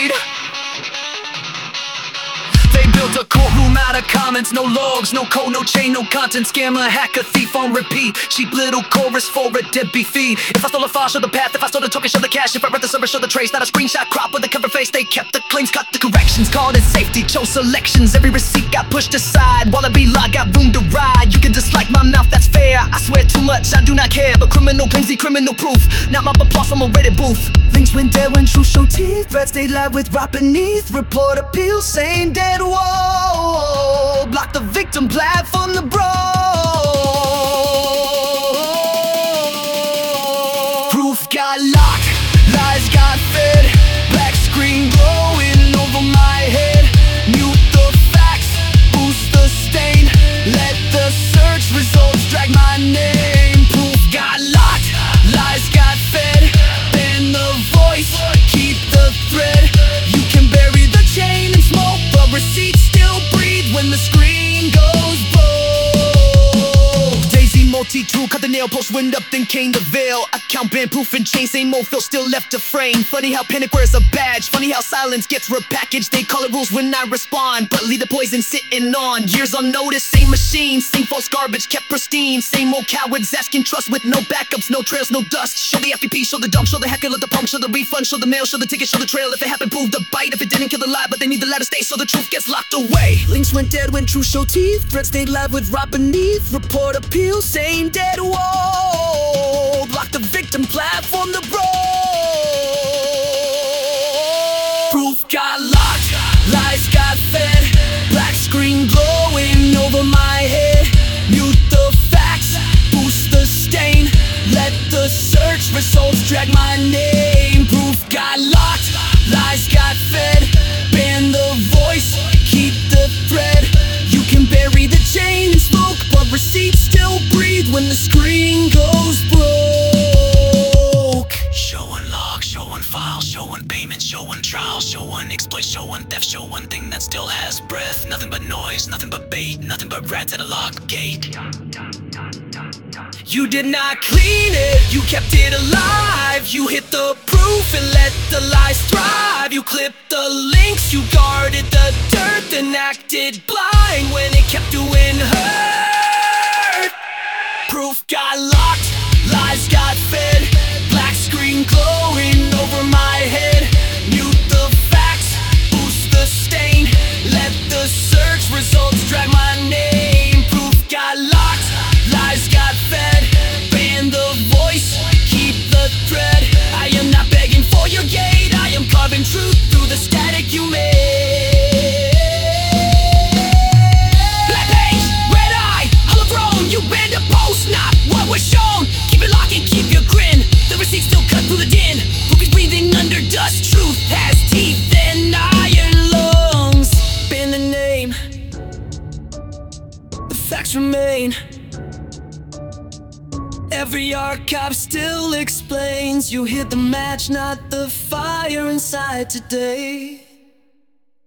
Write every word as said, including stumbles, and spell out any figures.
paid. They built a courtroom out of comments, no logs, no code, no chain, no content. Scammer, hacker, thief on repeat. Cheap little chorus for a deadbeat feed. If I stole a file, show the path. If I stole a token, show the cash. If I read the server, show the trace. Not a screenshot crop with a cover face. They kept the claims, cut the corrections. Called it safety, chose selections. Every receipt got pushed aside. Wallaby log got room to ride. You can dislike my mouth, that's fair. I swear too much, I do not care. But criminal claims the criminal proof. Not my applause from a Reddit booth. Links went dead when truth showed teeth. Threats stayed live with rot beneath. Report appeal, same dead wall. Block the victim platform, the bro. Proof got locked, lies got fed. Black screen glowing over my head. Mute the facts, boost the stain. Let the search results drag my name. Proof got locked, lies got fed. Ban the voice, keep the thread. You can bury the chain in smoke, but receipts still breathe when the screen goes broke. Daisy multi-tool, cut the nail, post wind up, then came the veil. Account ban, proof and chain, same old feel still left to frame. Funny how panic wears a badge, funny how silence gets repackaged. They call it rules when I respond, but leave the poison sitting on. Years unnoticed, same machine, same false garbage kept pristine. Same old cowards asking trust with no backups, no trails, no dust. Show the F T P, show the dump, show the hacker, let the pump, show the refund, show the mail, show the ticket, show the trail. If it happened, prove the bite. If it didn't, kill the lie, but they need the lie to stay, so the truth gets locked away. Links went dead when truth showed teeth. Threats stayed live with rot beneath. Report appeal, same dead wall. Block the victim platform, the bro. Proof got locked, lies got fed. Black screen glowing over my head. Mute the facts, boost the stain. Let the search results drag my name. Proof got locked, lies got fed. Ban the voice, keep the thread. You can bury the chain in smoke, but receipts still breathe when the screen goes broke. Showing logs, showing files, showing payments, showing trials, showing exploits, showing theft, showing thing that still has breath. Nothing but noise, nothing but bait, nothing but rats at a locked gate. You did not clean it, you kept it alive. You hit the proof and let the lies thrive. You clipped the links, you guarded the dirt, then acted blind when it kept doing hurt. Proof got locked, lies got fed. Black screen glowing over my head. Mute the facts, boost the stain. Let the search results drag my name. Proof got locked, lies got fed. Ban the voice, keep the thread. I am not begging for your gate, I am carving truth through the static you made. Black page, red eye, hollow grown. You banned a post, not what was shown. Keep it locked and keep your grin. The receipts still cut through the din. Book is breathing under dust. Truth has teeth and iron lungs. Ban the name, the facts remain. Every archive still explains. You hit the match, not the fire inside today.